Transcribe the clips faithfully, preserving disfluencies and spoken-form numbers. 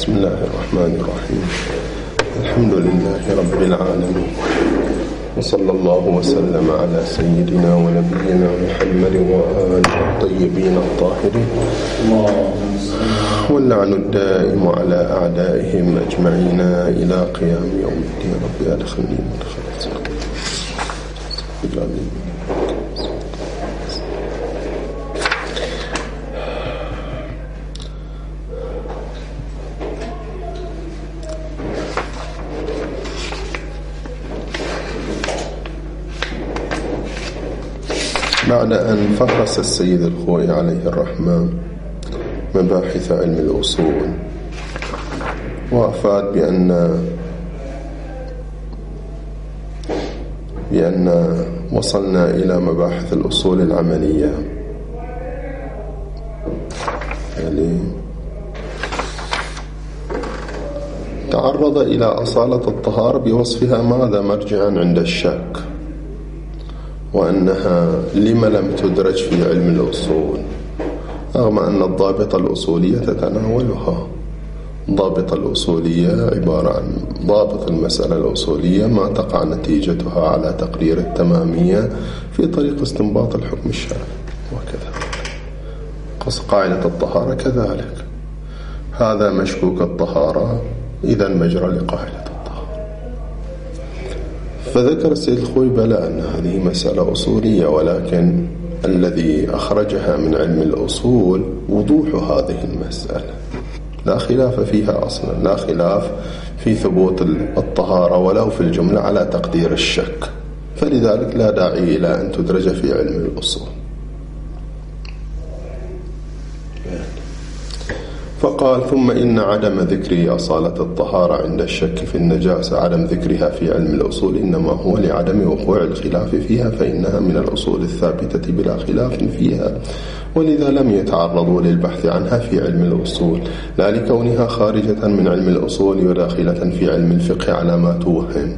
بسم الله الرحمن الرحيم. الحمد لله رب العالمين، وصلى الله وسلم على سيدنا ونبينا محمد وآله الطيبين الطاهرين، واللعن الدائم على أعدائهم أجمعين إلى قيام يوم الدين. رب أدخلني مدخل صدق. بعد أن فحص السيد الخوئي عليه الرحمة مباحث علم الأصول، وأفاد بأن بأن وصلنا إلى مباحث الأصول العملية، يعني تعرض إلى أصالة الطهارة بوصفها ماذا مرجعا عند الشك، وأنها لما لم تدرج في علم الأصول رغم أن الضابط الأصولية تتناولها. ضابط الأصولية عبارة عن ضابط المسألة الأصولية ما تقع نتيجتها على تقرير التمامية في طريق استنباط الحكم الشرعي، وكذا قاعدة الطهارة كذلك. هذا مشكوك الطهارة، إذا مجرى لقاعدة الطهارة. فذكر السيد الخوئي بلى أن هذه مسألة أصولية، ولكن الذي أخرجها من علم الأصول وضوح هذه المسألة، لا خلاف فيها أصلا، لا خلاف في ثبوت الطهارة ولو في الجملة على تقدير الشك، فلذلك لا داعي إلى أن تدرج في علم الأصول. فقال: ثم إن عدم ذكر أصالة الطهارة عند الشك في النجاسة، عدم ذكرها في علم الأصول إنما هو لعدم وقوع الخلاف فيها، فإنها من الأصول الثابتة بلا خلاف فيها، ولذا لم يتعرضوا للبحث عنها في علم الأصول، لا لكونها خارجة من علم الأصول وداخلة في علم الفقه على ما توهم.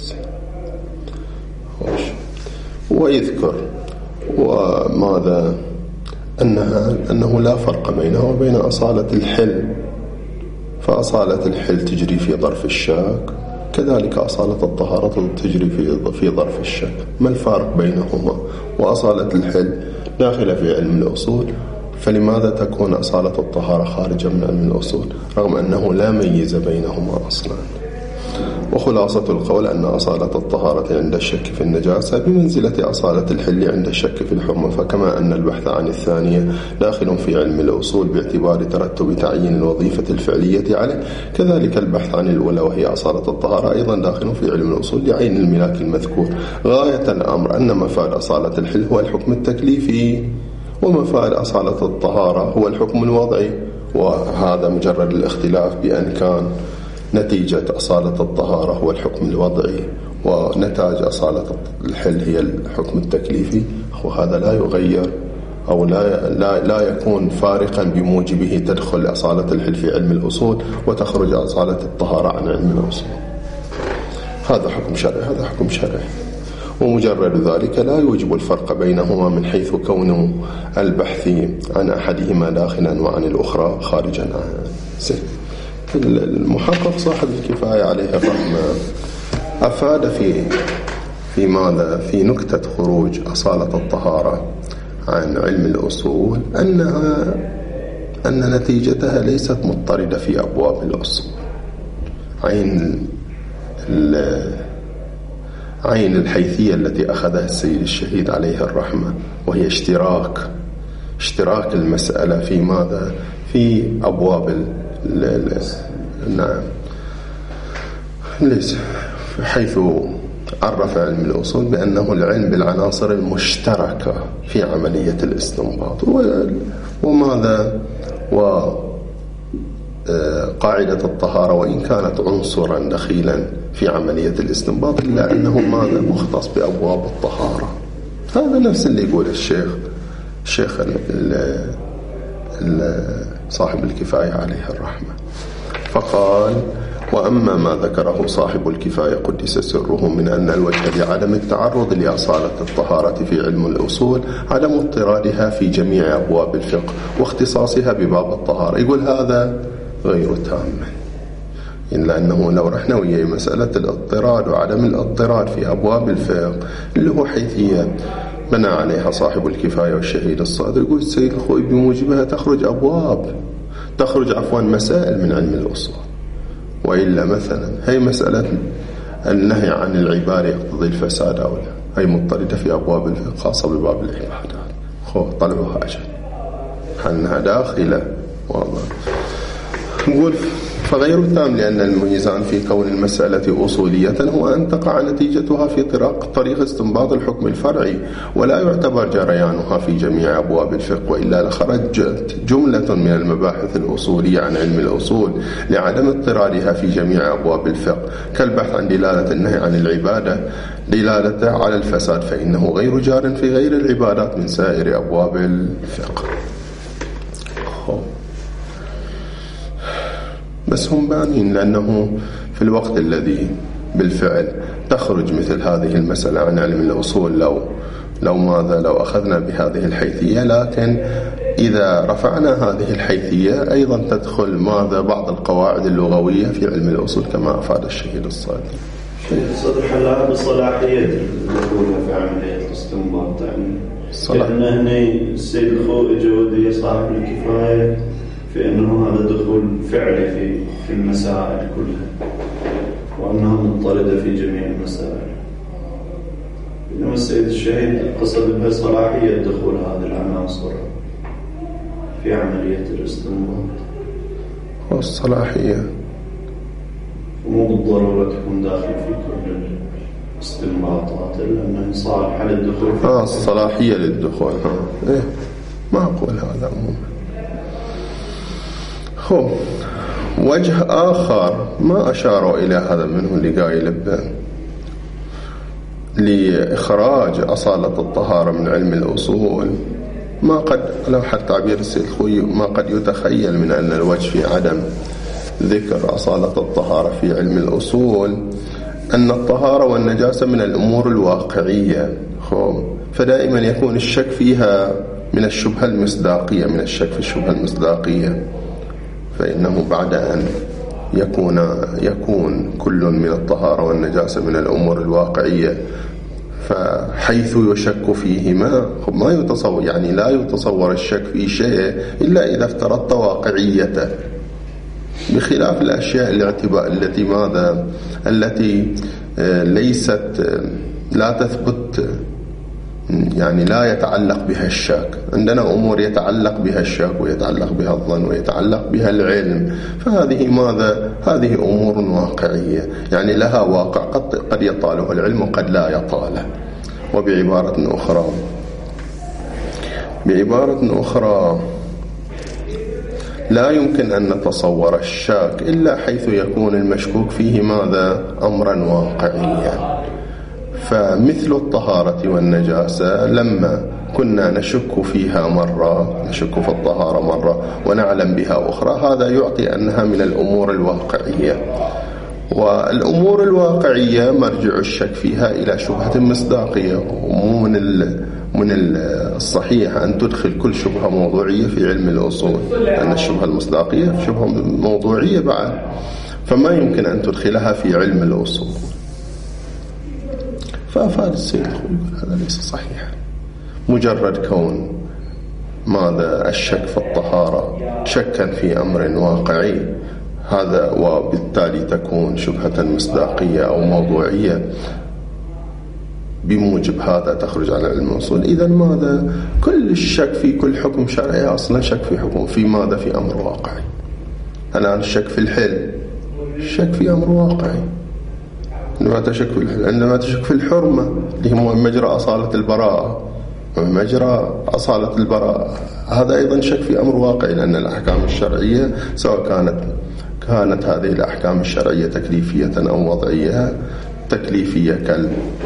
ويذكر وماذا أنها أنه لا فرق بينها وبين أصالة الحل، فأصالة الحل تجري في ظرف الشك، كذلك أصالة الطهارة تجري في في ظرف الشك. ما الفارق بينهما؟ وأصالة الحل داخلة في علم الأصول، فلماذا تكون أصالة الطهارة خارجة من علم الأصول رغم أنه لا ميز بينهما أصلا؟ وخلاصة القول أن أصالة الطهارة عند الشك في النجاسة بمنزلة أصالة الحل عند الشك في الحرمة، فكما أن البحث عن الثانية داخل في علم الأصول باعتبار ترتب تعيين الوظيفة الفعلية عليه، كذلك البحث عن الأولى وهي أصالة الطهارة أيضا داخل في علم الأصول لعين الملاك المذكور. غاية الأمر أن مفاد أصالة الحل هو الحكم التكليفي، ومفاد أصالة الطهارة هو الحكم الوضعي، وهذا مجرد الاختلاف بأن كان نتيجة أصالة الطهارة هو الحكم الوضعي ونتاج أصالة الحل هي الحكم التكليفي، وهذا لا يغير أو لا, لا, لا يكون فارقا بموجبه تدخل أصالة الحل في علم الأصول وتخرج أصالة الطهارة عن علم الأصول. هذا حكم شرعي، هذا حكم شرعي، ومجرد ذلك لا يوجب الفرق بينهما من حيث كون البحث عن أحدهما داخلا وعن الأخرى خارجا عنه. المحقق صاحب الكفاية عليه الرحمة أفاد في في ماذا في نكتة خروج أصالة الطهارة عن علم الأصول أنها أن نتيجتها ليست مضطردة في أبواب الأصول. عين عين الحيثية التي أخذها السيد الشهيد عليه الرحمة، وهي اشتراك اشتراك المسألة في ماذا في أبواب ال نعم ليس، حيث عرف علم الأصول بأنه العلم بالعناصر المشتركة في عملية الاستنباط، وماذا وقاعدة الطهارة وإن كانت عنصرا دخيلا في عملية الاستنباط إلا أنه ماذا مختص بأبواب الطهارة. هذا نفس اللي يقول الشيخ الشيخ صاحب الكفاية عليه الرحمة. فقال: وأما ما ذكره صاحب الكفاية قدس سره من أن الوجه لعدم التعرض لأصالة الطهارة في علم الأصول عدم اضطرادها في جميع أبواب الفقه واختصاصها بباب الطهارة. يقول هذا غير تامة، إلا أنه لو رحنا ويا مسألة الاضطراد وعدم الاضطراد في أبواب الفقه اللي هو حيثية بنى عليها صاحب الكفاية والشهيد الصادق، يقول السيد الخوئي بموجبها تخرج أبواب تخرج عفوا مسائل من علم الأصول. وإلا مثلا هي مسألة النهي عن العبادة يقتضي الفساد أو لا، هي مضطردة في أبواب الفقه خاصة بباب العبادات، خو طلعوها أجل أنها داخلة والله. نقول فغير تام لأن الميزان في كون المسألة أصولية هو أن تقع نتيجتها في طريق, طريق استنباط الحكم الفرعي، ولا يعتبر جريانها في جميع أبواب الفقه، وإلا لخرجت جملة من المباحث الأصولية عن علم الأصول لعدم اضطرارها في جميع أبواب الفقه، كالبحث عن دلالة النهي عن العبادة دلالته على الفساد، فإنه غير جار في غير العبادات من سائر أبواب الفقه. بس هم بانين لأنه في الوقت الذي بالفعل تخرج مثل هذه المسألة عن علم الأصول لو لو ماذا لو أخذنا بهذه الحيثية، لكن إذا رفعنا هذه الحيثية أيضا تدخل ماذا بعض القواعد اللغوية في علم الأصول كما أفاد الشهيد الصادق. صدر حلها بصلاحية الدخول في عملية الاستنباط، يعني لأن هنا السيد الخوئي جودي صاحب الكفاية في أنه هذا دخول فعلي في في المسائل كلها، وأنها مضطردة في جميع المسائل. إنما السيد الشهيد قصد بصلاحية دخول هذه العناصر في عملية الاستنباط. والصلاحية ومو بالضرورة تكون داخل في كل الاستنباطات، لأنه صالحة للدخول. آه الصلاحية للدخول. ها إيه ما أقول هذا عموما. هو وجه آخر ما أشاروا إلى هذا منه اللي قايل لإخراج أصالة الطهارة من علم الأصول، ما قد لو حتى تعبير السيد الخوئي ما قد يتخيل من أن الوجه في عدم ذكر أصالة الطهارة في علم الأصول أن الطهارة والنجاسة من الأمور الواقعية، فدائما يكون الشك فيها من الشبهة المصداقية من الشك في الشبهة المصداقية، فإنه بعد أن يكون يكون كل من الطهارة والنجاسة من الأمور الواقعية، فحيث يشك فيهما ما يتصور، يعني لا يتصور الشك في شيء إلا إذا افترضت واقعيته، بخلاف الأشياء الاعتباء التي ماذا التي ليست لا تثبت، يعني لا يتعلق بها الشك. عندنا أمور يتعلق بها الشك ويتعلق بها الظن ويتعلق بها العلم، فهذه ماذا هذه أمور واقعية، يعني لها واقع قد قد يطاله العلم وقد لا يطاله. وبعبارة أخرى بعبارة أخرى لا يمكن أن نتصور الشك إلا حيث يكون المشكوك فيه ماذا أمرا واقعيا. فمثل الطهارة والنجاسة لما كنا نشك فيها مرة نشك في الطهارة مرة ونعلم بها أخرى، هذا يعطي أنها من الأمور الواقعية، والأمور الواقعية مرجع الشك فيها إلى شبهة مصداقية، ومو من من الصحيح أن تدخل كل شبهة موضوعية في علم الأصول، لأن الشبهة المصداقية شبهة موضوعية بعد، فما يمكن أن تدخلها في علم الأصول. فأفاد السيد الخوئي هذا ليس صحيح، مجرد كون ماذا الشك في الطهارة شكا في أمر واقعي، هذا وبالتالي تكون شبهة مصداقية أو موضوعية، بموجب هذا تخرج على علم الأصول. إذا ماذا كل الشك في كل حكم شرعي أصلا شك في حكم في ماذا في أمر واقعي. الآن الشك في الحل الشك في أمر واقعي، عندما تشك في الحل عندما تشك في الحرمة اللي هو مجرى أصالة البراءة مجرى أصالة البراءة، هذا أيضا شك في أمر واقعي، لأن الأحكام الشرعية سواء كانت كانت هذه الأحكام الشرعية تكليفية أو وضعية، تكليفية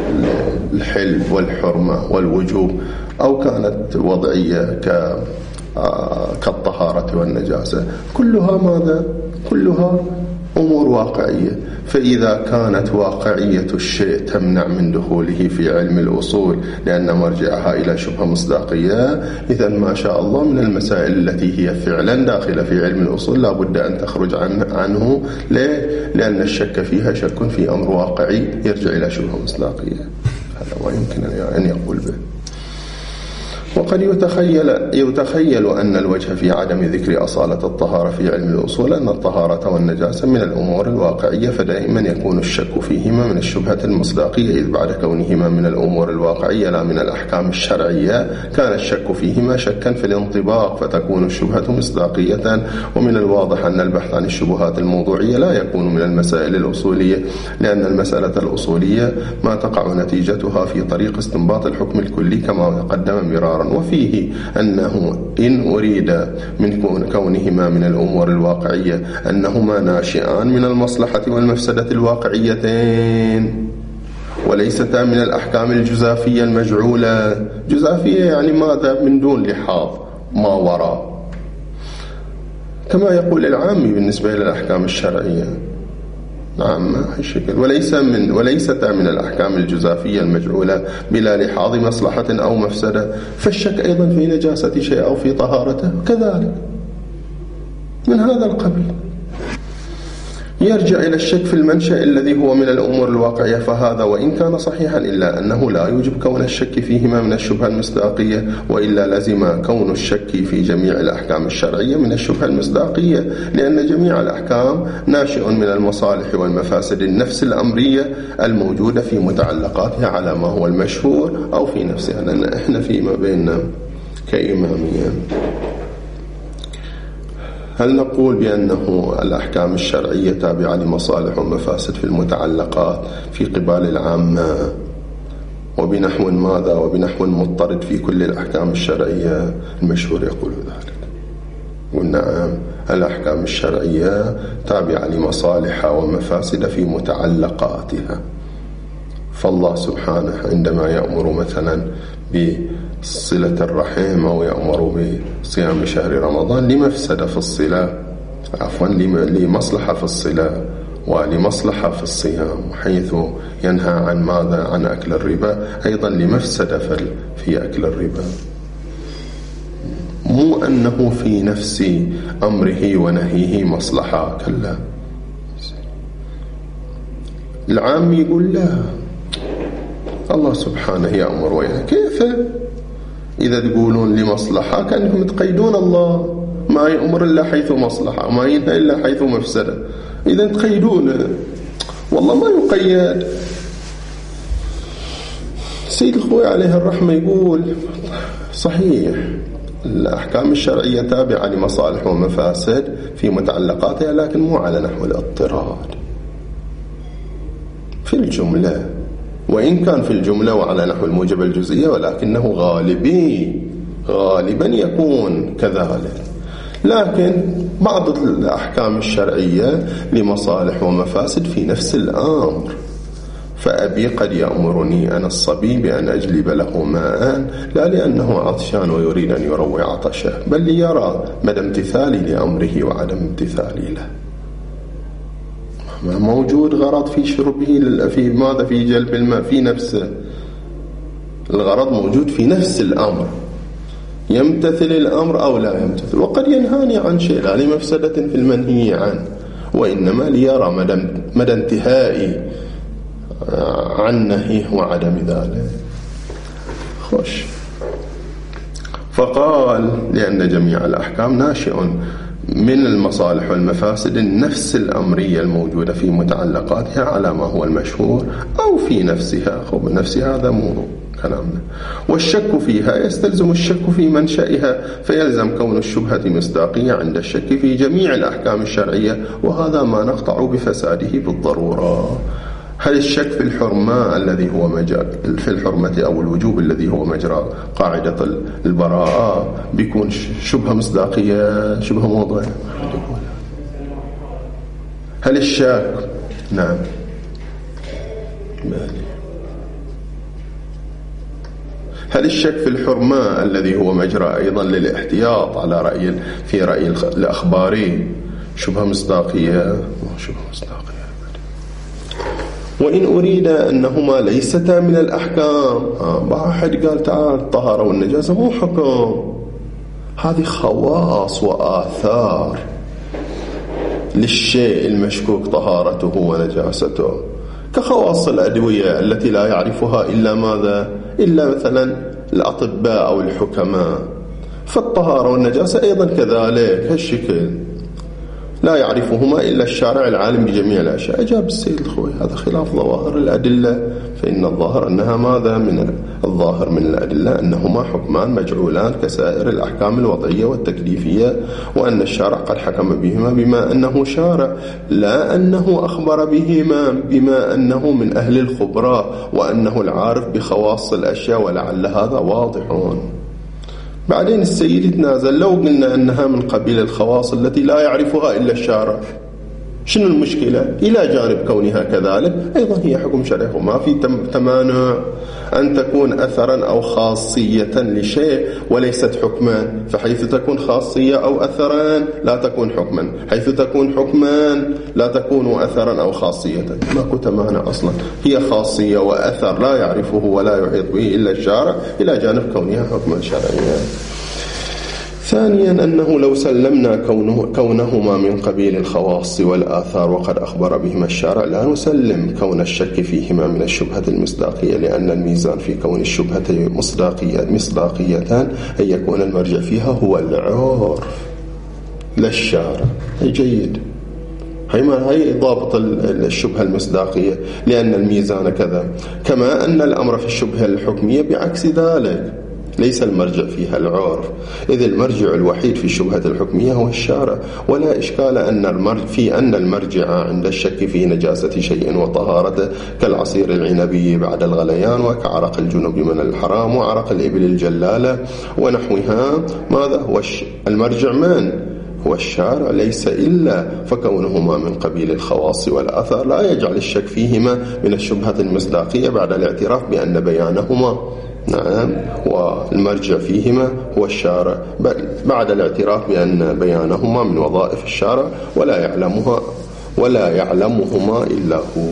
كالحل والحرمة والوجوب، أو كانت وضعية كالطهارة والنجاسة، كلها ماذا؟ كلها أمور واقعية. فإذا كانت واقعية الشيء تمنع من دخوله في علم الأصول لأن مرجعها إلى شبهة مصداقية، إذا ما شاء الله من المسائل التي هي فعلا داخلة في علم الأصول لا بد أن تخرج عنه. ليه؟ لأن الشك فيها شك في أمر واقعي يرجع إلى شبهة مصداقية. هذا ما يمكن أن يقول به. وقد يتخيل, يتخيل أن الوجه في عدم ذكر أصالة الطهارة في علم الأصول أن الطهارة والنجاسة من الأمور الواقعية، فدائما يكون الشك فيهما من الشبهة المصداقية، إذ بعد كونهما من الأمور الواقعية لا من الأحكام الشرعية كان الشك فيهما شكا في الانطباق، فتكون الشبهة مصداقية. ومن الواضح أن البحث عن الشبهات الموضوعية لا يكون من المسائل الأصولية، لأن المسألة الأصولية ما تقع نتيجتها في طريق استنباط الحكم الكلي كما تقدم مرارا. وفيه أنه إن أريد من كونهما من الأمور الواقعية أنهما ناشئان من المصلحة والمفسدة الواقعيتين وليستا من الأحكام الجزافية المجعولة. جزافية يعني ماذا؟ من دون لحاظ، ما وراء، كما يقول العامي بالنسبة إلى الأحكام الشرعية. نعم ما الشكل. وليس من وليست من الأحكام الجزافية المجعولة بلا لحاظ مصلحة أو مفسدة. فالشك أيضا في نجاسة شيء أو في طهارته كذلك من هذا القبيل. يرجع إلى الشك في المنشأ الذي هو من الأمور الواقعية، فهذا وإن كان صحيحا إلا أنه لا يوجب كون الشك فيهما من الشبهة المصداقية، وإلا لزم كون الشك في جميع الأحكام الشرعية من الشبهة المصداقية، لأن جميع الأحكام ناشئ من المصالح والمفاسد النفس الأمرية الموجودة في متعلقاتها على ما هو المشهور أو في نفسها. لأن إحنا فيما بيننا كإمامية هل نقول بأنه الأحكام الشرعية تابعة لمصالح ومفاسد في المتعلقات في قبال العامة وبنحو ماذا وبنحو مضطرد في كل الأحكام الشرعية؟ المشهور يقول ذلك. والنعم الأحكام الشرعية تابعة لمصالح ومفاسد في متعلقاتها. فالله سبحانه عندما يأمر مثلا بصلة الرحم أو يأمر بصيام شهر رمضان لمفسدة في الصلة، عفوا لمصلحة في الصلة ولمصلحة في الصيام، حيث ينهى عن ماذا؟ عن أكل الربا، أيضا لمفسدة في أكل الربا. مو أنه في نفس أمره ونهيه مصلحة، كلا. العام يقول لا، الله سبحانه يأمر وينهى. كيف إذا تقولون لمصلحة كأنكم تقيدون الله، ما يأمر إلا حيث مصلحة وما ينهى إلا حيث مفسدة. إذا تقيدون، والله ما يقيد. سيد الخوي عليه الرحمة يقول صحيح الأحكام الشرعية تابعة لمصالح ومفاسد في متعلقاتها، لكن مو على نحو الاضطراد في الجملة، وإن كان في الجملة وعلى نحو الموجبة الجزئية، ولكنه غالبي غالبا يكون كذلك. لكن بعض الأحكام الشرعية لمصالح ومفاسد في نفس الأمر. فأبي قد يأمرني أنا الصبي بأن أجلب له ماء، لا لأنه عطشان ويريد أن يروي عطشه، بل ليرى مدى امتثالي لأمره وعدم امتثالي له. موجود غرض في شربه في ماذا؟ في جلب الماء في نفسه. الغرض موجود في نفس الأمر، يمتثل الأمر أو لا يمتثل. وقد ينهاني عن شيء لا لمفسدة في المنهي عنه، وإنما ليرى مدى, مدى انتهائي عن نهيه وعدم ذلك. خوش. فقال لأن جميع الأحكام ناشئ من المصالح والمفاسد النفس الأمرية الموجودة في متعلقاتها على ما هو المشهور أو في نفسها. خب نفسها هذا مو كلامنا. والشك فيها يستلزم الشك في منشأها، فيلزم كون الشبهة مصداقية عند الشك في جميع الأحكام الشرعية، وهذا ما نقطع بفساده بالضرورة. هل الشك في الحرمة الذي هو مجرى في الحرمة أو الوجوب الذي هو مجرى قاعدة البراءة بيكون شبهة مصداقية شبهة موضوعية؟ هل الشك نعم هل الشك في الحرمة الذي هو مجرى أيضا للاحتياط على رأي في رأي الأخباري شبهة مصداقية؟ شبهة مصداقية. وإن أريد أنهما ليستا من الأحكام، واحد قال تعال الطهارة والنجاسة مو حكم، هذه خواص وآثار للشيء المشكوك طهارته ونجاسته، كخواص الأدوية التي لا يعرفها إلا ماذا؟ إلا مثلا الأطباء أو الحكماء. فالطهارة والنجاسة أيضا كذلك هالشكل لا يعرفهما إلا الشارع العالم بجميع الأشياء. أجاب السيد الخوي هذا خلاف ظواهر الأدلة، فإن الظاهر أنها ماذا؟ من الظاهر من الأدلة أنهما حكمان مجعولان كسائر الأحكام الوضعية والتكليفية، وأن الشارع قد حكم بهما بما أنه شارع، لا أنه أخبر بهما بما أنه من أهل الخبراء وأنه العارف بخواص الأشياء، ولعل هذا واضح. بعدين السيد يتنازل، لو قلنا أنها من قبيل الخواص التي لا يعرفها إلا الشارع، شنو المشكلة؟ إلى جانب كونها كذلك أيضا هي حكم شرعي، وما في تمانع أن تكون أثرا أو خاصية لشيء وليست حكما، فحيث تكون خاصية أو أثرا لا تكون حكما، حيث تكون حكما لا تكون أثرا أو خاصية. ماكو تمانع أصلا، هي خاصية وأثر لا يعرفه ولا يحيط به إلا الشارع إلى جانب كونها حكما شرعيا. ثانيا أنه لو سلمنا كونه كونهما من قبيل الخواص والآثار وقد أخبر بهما الشارع، لا نسلم كون الشك فيهما من الشبهة المصداقية، لأن الميزان في كون الشبهة مصداقية مصداقية أن يكون المرجع فيها هو العرف لا الشارع. جيد، هي ما هي ضابط الشبهة المصداقية، لأن الميزان كذا، كما أن الأمر في الشبهة الحكمية بعكس ذلك، ليس المرجع فيها العرف، إذ المرجع الوحيد في الشبهة الحكمية هو الشارع. ولا إشكال أن المرجع في أن المرجع عند الشك في نجاسة شيء وطهارته كالعصير العنبي بعد الغليان، وكعرق الجنوب من الحرام، وعرق الإبل الجلالة ونحوها، ماذا هو المرجع؟ من هو الشارع، ليس إلا. فكونهما من قبيل الخواص والآثار لا يجعل الشك فيهما من الشبهة المصداقية بعد الاعتراف بأن بيانهما نعم والمرجع فيهما هو الشارع، بل بعد الاعتراف بأن بيانهما من وظائف الشارع ولا يعلمها ولا يعلمهما إلا هو.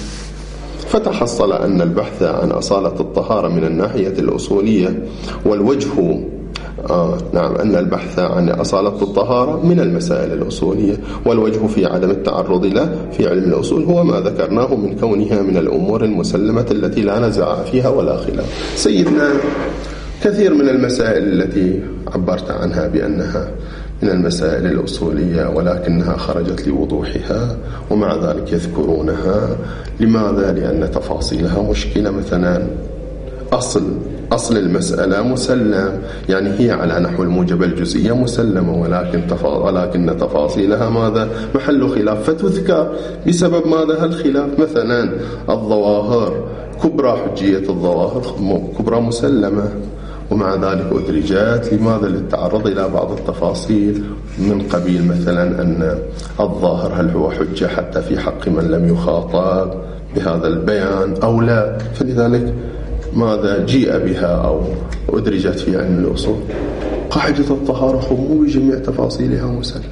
فتحصل أن البحث عن أصالة الطهارة من الناحية الأصولية والوجه آه نعم أن البحث عن أصالة الطهارة من المسائل الأصولية، والوجه في عدم التعرض له في علم الأصول هو ما ذكرناه من كونها من الأمور المسلمة التي لا نزاع فيها ولا خلاف. سيدنا كثير من المسائل التي عبرت عنها بأنها من المسائل الأصولية ولكنها خرجت لوضوحها، ومع ذلك يذكرونها. لماذا؟ لأن تفاصيلها مشكلة. مثلا أصل أصل المسألة مسلم، يعني هي على نحو الموجبة الجزئية مسلمة، ولكن تفا... ولكن تفاصيلها ماذا؟ محل خلاف، فتذكر بسبب ماذا هالخلاف. مثلا الظواهر كبرى، حجية الظواهر كبرى مسلمة، ومع ذلك أدرجت لماذا؟ للتعرض إلى بعض التفاصيل من قبيل مثلا أن الظاهر هل هو حجة حتى في حق من لم يخاطب بهذا البيان أو لا، فلذلك ماذا جيء بها أو أدرجت في علم الأصول. قاعدة الطهارة مو بجميع تفاصيلها مسلمة،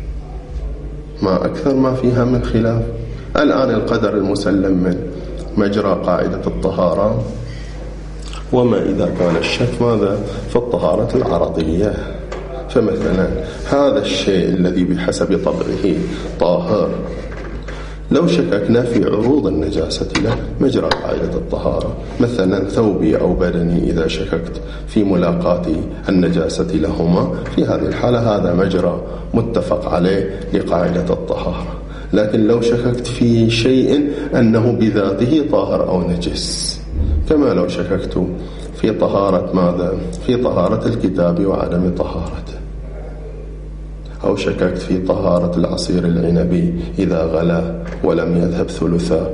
ما أكثر ما فيها من خلاف. الآن القدر المسلم من مجرى قاعدة الطهارة، وما إذا كان الشك ماذا؟ في الطهارة العرضية. فمثلا هذا الشيء الذي بحسب طبعه طاهر، لو شككنا في عروض النجاسة له مجرى قاعدة الطهارة، مثلا ثوبي أو بدني إذا شككت في ملاقاة النجاسة لهما، في هذه الحالة هذا مجرى متفق عليه لقاعدة الطهارة. لكن لو شككت في شيء أنه بذاته طاهر أو نجس، كما لو شككت في طهارة ماذا؟ في طهارة الكتاب وعدم طهارته، أو شككت في طهارة العصير العنبي إذا غلا ولم يذهب ثلثا،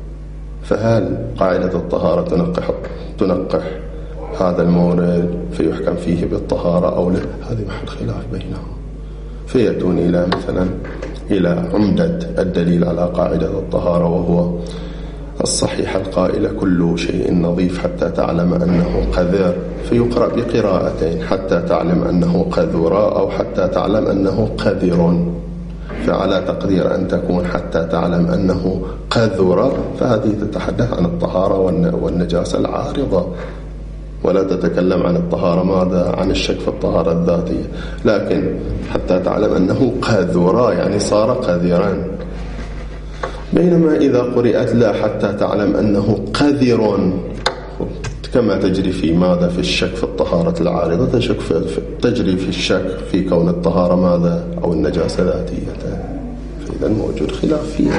فهل قاعدة الطهارة تنقح تنقح هذا المورد فيحكم فيه بالطهارة أو لا؟ هذه محل خلاف بينهم. فيأتون إلى مثلا إلى عمدة الدليل على قاعدة الطهارة، وهو الصحيحة القائلة كل شيء نظيف حتى تعلم أنه قذر، فيقرأ بقراءتين: حتى تعلم أنه قذر أو حتى تعلم أنه قذر. فعلى تقدير أن تكون حتى تعلم أنه قذر، فهذه تتحدث عن الطهارة والنجاسة العارضة، ولا تتكلم عن الطهارة ماذا؟ عن الشك في الطهارة الذاتية. لكن حتى تعلم أنه قذر يعني صار قذرا. بينما إذا قرأت لا حتى تعلم أنه قذر، كما تجري في ماذا؟ في الشك في الطهارة العارضة، تشك في تجري في الشك في كون الطهارة ماذا؟ أو النجاسة ذاتية. فإذا موجود خلاف فيها.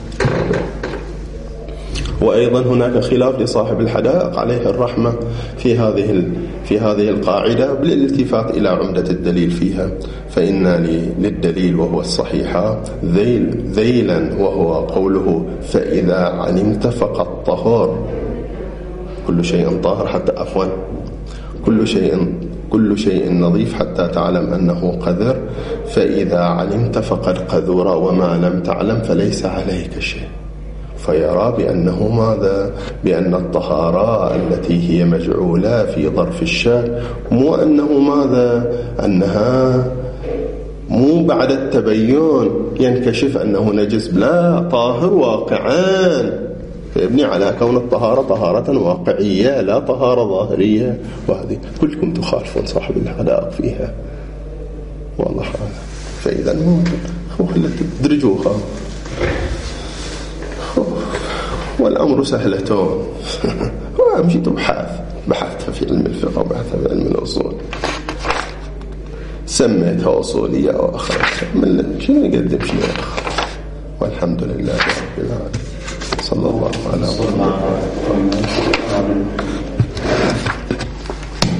وأيضا هناك خلاف لصاحب الحدائق عليه الرحمة في هذه في هذه القاعدة بالالتفات إلى عمدة الدليل فيها. فإن للدليل وهو الصحيحة ذيل ذيلا، وهو قوله: فإذا علمت فقد طهر. كل شيء طاهر حتى عفوا كل شيء كل شيء نظيف حتى تعلم أنه قذر، فإذا علمت فقد قذر، وما لم تعلم فليس عليك شيء. فيرى بأنه ماذا؟ بأن الطهارة التي هي مجعولة في ظرف الشك مو أنه ماذا؟ أنها مو بعد التبين ينكشف أنه نجس، لا، طاهر واقعا، فيبني على كون الطهارة طهارة واقعية لا طهارة ظاهرية. وهذه كلكم تخالفون صاحب الحدائق فيها، والله أعلم. فإذا موجود تدرجوها، والأمر سهلتون. وأمشيت بحث بحثت في علم الفقه وبحثت في علم الأصول، سميتها أصولية أو أخرجتها من شنو نقدم شنو أخر. والحمد لله رب العالمين. صلى الله على محمد.